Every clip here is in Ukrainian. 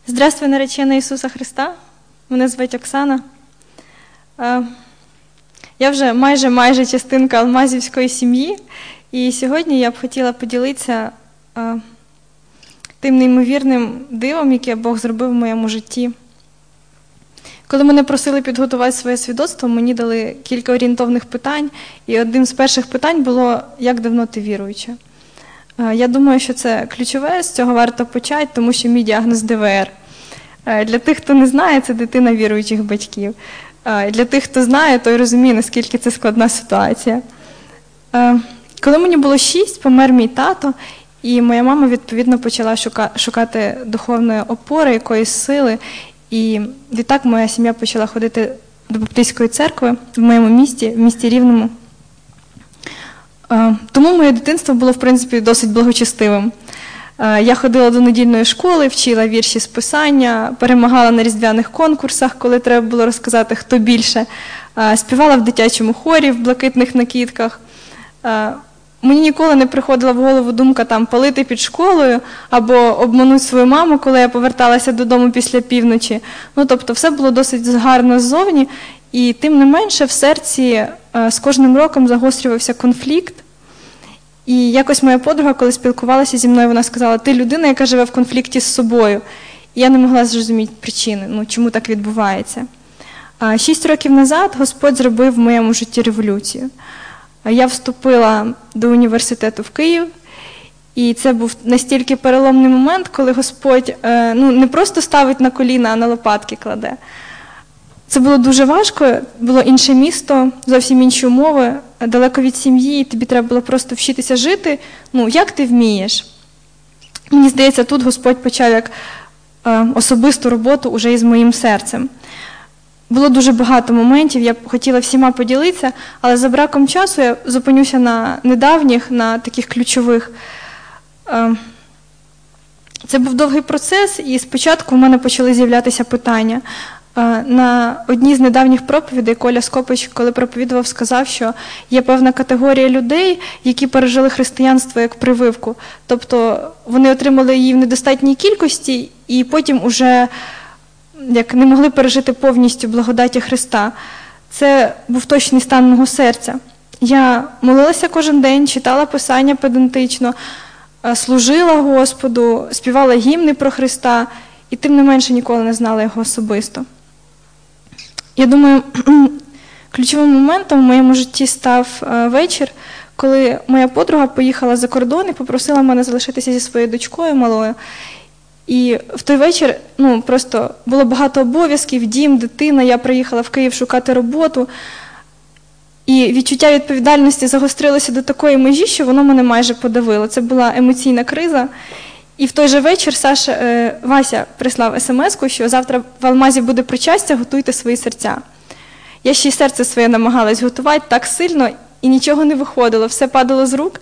Здравствуй, наречена Ісуса Христа. Мене звуть Оксана. Я вже майже частинка алмазівської сім'ї. І сьогодні я б хотіла поділитися тим неймовірним дивом, яке Бог зробив в моєму житті. Коли мене просили підготувати своє свідоцтво, мені дали кілька орієнтовних питань. І одним з перших питань було, як давно ти віруюча? Я думаю, що це ключове, з цього варто почати, тому що мій діагноз ДВР. Для тих, хто не знає, це дитина віруючих батьків. Для тих, хто знає, той розуміє, наскільки це складна ситуація. Коли мені було 6, помер мій тато, і моя мама, відповідно, почала шукати духовної опори, якоїсь сили. І відтак моя сім'я почала ходити до Баптистської церкви в моєму місті, в місті Рівному. Тому моє дитинство було, в принципі, досить благочестивим. Я ходила до недільної школи, вчила вірші з писання, перемагала на різдвяних конкурсах, коли треба було розказати, хто більше. Співала в дитячому хорі, в блакитних накидках. Мені ніколи не приходила в голову думка там палити під школою або обманути свою маму, коли я поверталася додому після півночі. Тобто все було досить гарно ззовні. І тим не менше в серці з кожним роком загострювався конфлікт. І якось моя подруга, коли спілкувалася зі мною, вона сказала, ти людина, яка живе в конфлікті з собою. І я не могла зрозуміти причини, чому так відбувається. 6 років назад Господь зробив в моєму житті революцію. Я вступила до університету в Київ, і це був настільки переломний момент, коли Господь не просто ставить на коліна, а на лопатки кладе. Це було дуже важко, було інше місто, зовсім інші умови, далеко від сім'ї, і тобі треба було просто вчитися жити. Як ти вмієш? Мені здається, тут Господь почав як особисту роботу уже із моїм серцем. Було дуже багато моментів, я б хотіла всіма поділитися, але за браком часу я зупинюся на недавніх, на таких ключових. Це був довгий процес, і спочатку в мене почали з'являтися питання. На одній з недавніх проповідей Коля Скопич, коли проповідував, сказав, що є певна категорія людей, які пережили християнство як прививку. Тобто вони отримали її в недостатній кількості і потім уже як не могли пережити повністю благодаті Христа. Це був точний стан мого серця. Я молилася кожен день, читала Писання педантично, служила Господу, співала гімни про Христа, і тим не менше ніколи не знала Його особисто. Я думаю, ключовим моментом в моєму житті став вечір, коли моя подруга поїхала за кордон і попросила мене залишитися зі своєю дочкою малою. І в той вечір просто було багато обов'язків, дім, дитина, я приїхала в Київ шукати роботу. І відчуття відповідальності загострилося до такої межі, що воно мене майже подавило. Це була емоційна криза. І в той же вечір Вася прислав смс-ку, що завтра в Алмазі буде причастя, готуйте свої серця. Я ще й серце своє намагалась готувати так сильно, і нічого не виходило, все падало з рук.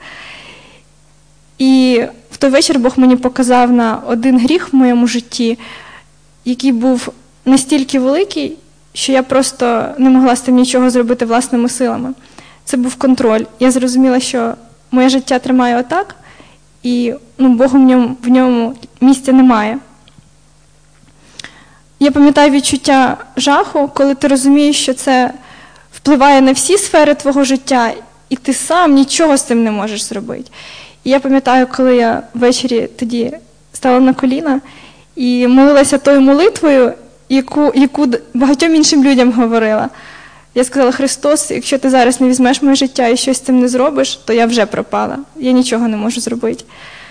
І в той вечір Бог мені показав на один гріх в моєму житті, який був настільки великий, що я просто не могла з тим нічого зробити власними силами. Це був контроль. Я зрозуміла, що моє життя тримає отак, і Богу в ньому місця немає. Я пам'ятаю відчуття жаху, коли ти розумієш, що це впливає на всі сфери твого життя, і ти сам нічого з цим не можеш зробити. І я пам'ятаю, коли я ввечері тоді стала на коліна і молилася тою молитвою, яку багатьом іншим людям говорила. Я сказала, Христос, якщо ти зараз не візьмеш моє життя і щось з цим не зробиш, то я вже пропала. Я нічого не можу зробити.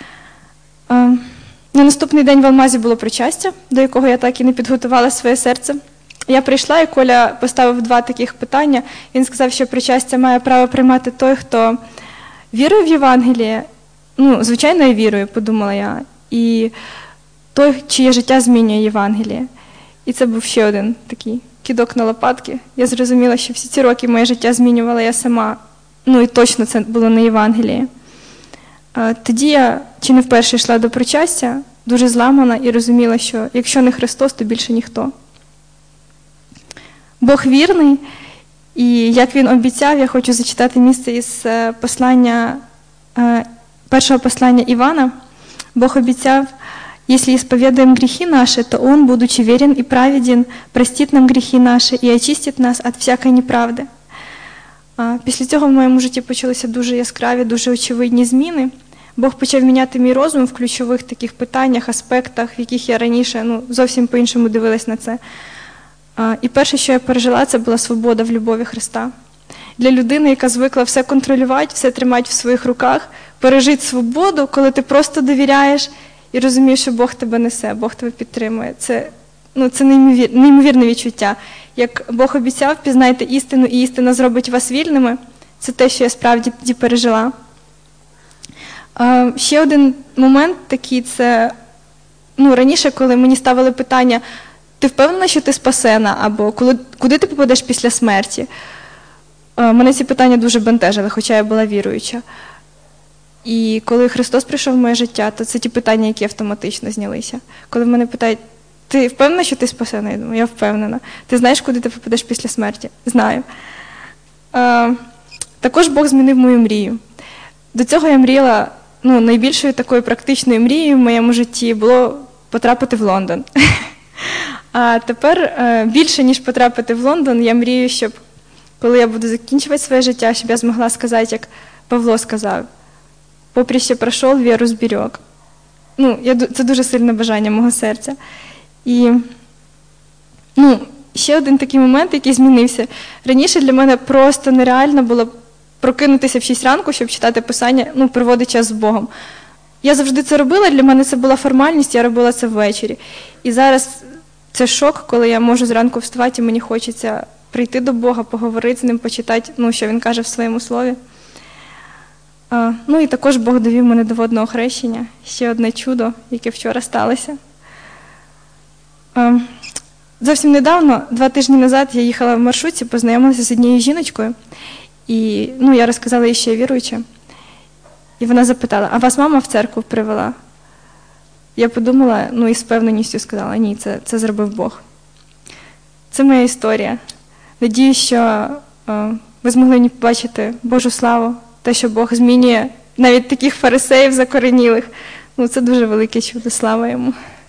На наступний день в Алмазі було причастя, до якого я так і не підготувала своє серце. Я прийшла, і Коля поставив 2 таких питання. Він сказав, що причастя має право приймати той, хто вірує в Євангеліє. Звичайно, я вірую, подумала я. І той, чиє життя змінює Євангеліє. І це був ще один такий кидок на лопатки. Я зрозуміла, що всі ці роки моє життя змінювала я сама. І точно це було не Євангеліє. Тоді я чи не вперше йшла до причастя, дуже зламана і розуміла, що якщо не Христос, то більше ніхто. Бог вірний, і як Він обіцяв, я хочу зачитати місце із першого послання Івана. Бог обіцяв, Если исповедуем грехи наши, то Он, будучи верен и праведен, простит нам грехи наші і очистить нас від всякої неправди. Після цього в моєму житті почалися дуже яскраві, дуже очевидні зміни. Бог почав міняти мій розум в ключових таких питаннях, аспектах, в яких я раніше зовсім по-іншому дивилась на це. І перше, що я пережила, це була свобода в любові Христа. Для людини, яка звикла все контролювати, все тримати в своїх руках, пережити свободу, коли ти просто довіряєш і розумієш, що Бог тебе несе, Бог тебе підтримує. Це неймовірне відчуття. Як Бог обіцяв, пізнайте істину, і істина зробить вас вільними. Це те, що я справді тоді пережила. Ще один момент такий, це раніше, коли мені ставили питання, ти впевнена, що ти спасена, або куди ти попадеш після смерті? Мене ці питання дуже бентежили, хоча я була віруюча. І коли Христос прийшов в моє життя, то це ті питання, які автоматично знялися. Коли мене питають, ти впевнена, що ти спасена? Я думаю, я впевнена. Ти знаєш, куди ти попадеш після смерті? Знаю. Також Бог змінив мою мрію. До цього я мріяла, найбільшою такою практичною мрією в моєму житті було потрапити в Лондон. А тепер більше, ніж потрапити в Лондон, я мрію, щоб коли я буду закінчувати своє життя, щоб я змогла сказати, як Павло сказав, поприще пройшов, віру зберіг. Це дуже сильне бажання мого серця. І ще один такий момент, який змінився. Раніше для мене просто нереально було прокинутися в 6 ранку, щоб читати Писання, проводити час з Богом. Я завжди це робила, для мене це була формальність, я робила це ввечері. І зараз це шок, коли я можу зранку вставати, і мені хочеться прийти до Бога, поговорити з Ним, почитати, що Він каже в своєму слові. І також Бог довів мене до водного хрещення. Ще одне чудо, яке вчора сталося. Зовсім недавно, 2 тижні назад, я їхала в маршрутці, познайомилася з однією жіночкою. І я розказала їй, що я віруюча. І вона запитала, а вас мама в церкву привела? Я подумала, і з певненістю сказала, ні, це зробив Бог. Це моя історія. Надію, що ви змогли мені побачити Божу славу, те, що Бог змінює навіть таких фарисеїв закоренілих. Це дуже велике чудо, слава Йому.